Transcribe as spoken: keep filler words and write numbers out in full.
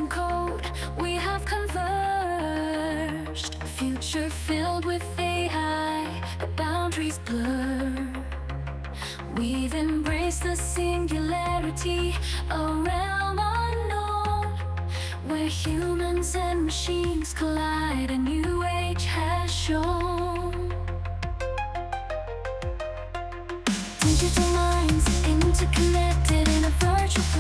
and code, we have converged. A future filled with A I, the boundaries blur. We've embraced the singularity, a realm unknown, where humans and machines collide, a new age has shown. Digital minds interconnected in a virtual